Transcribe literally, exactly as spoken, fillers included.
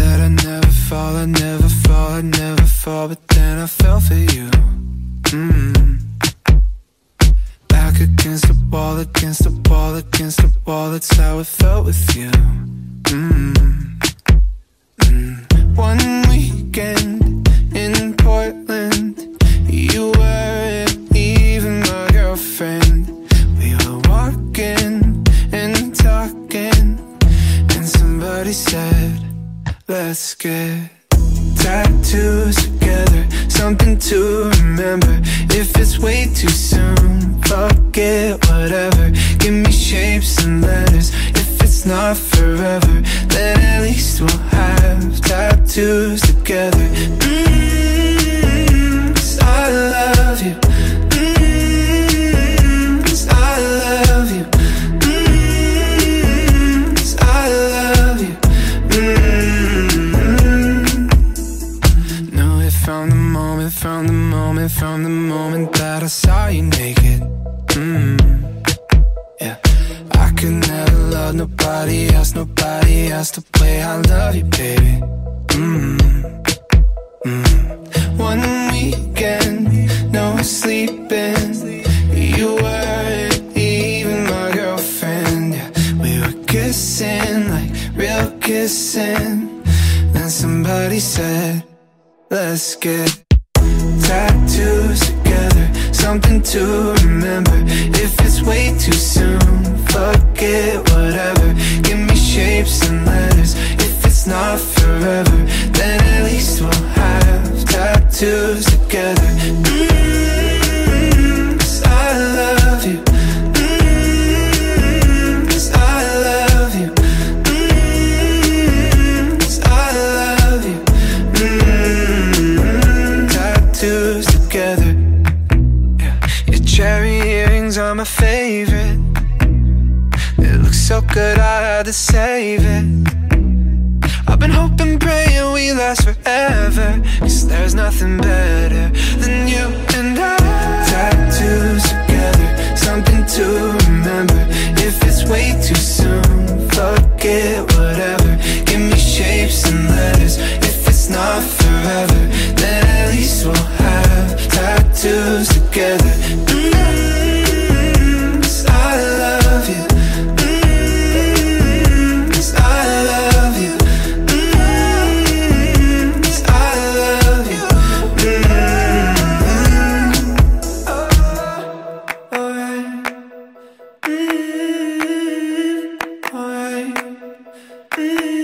that I'd never fall, I'd never fall, I'd never fall, but then I fell for you. Mm. Back against the wall, against the wall, against the wall, that's how it felt with you. Mm. Mm. One weekend in Portland, you weren't even my girlfriend. We were walking and talking, and somebody said, let's get tattoos together, something to remember. If it's way too soon, fuck it, whatever. Give me shapes and letters. If it's not forever, then at least we'll have tattoos together. Mm-hmm, 'cause I love you. Mm-hmm, 'cause I love you. Mm-hmm, 'cause I love you. Mm-hmm. No, it from the moment, from the moment, from the moment that I saw you naked. Mm-hmm. Yeah, I could never love nobody else, nobody else the way I love you, baby. Mm-hmm. Mm-hmm. One weekend, no sleeping, you weren't even my girlfriend. Yeah, we were kissing like real kissing. Then somebody said, let's get tattoos together, something to remember. If it's way too soon, fuck it, whatever. Give me shapes and letters. If it's not forever, then at least we'll have tattoos together. Mm-hmm, 'cause I love you. Mm-hmm, 'cause I love you. Mm-hmm, 'cause I love you. Mm-hmm, tattoos together. Yeah. Your cherry earrings are my favorite. It looks so good, I had to save it. I've been hoping, praying we last forever, 'cause there's nothing better than you and I. Tattoos together, something to remember. If it's way too soon, fuck it, whatever. Give me shapes and letters. If it's not forever, then at least we'll have tattoos together. Mm-hmm, 'cause I love you. Mm-hmm, 'cause I love you. Mm-hmm, 'cause I love you. Mm-hmm. Oh, alright. Mm-hmm. Alright. Mm-hmm.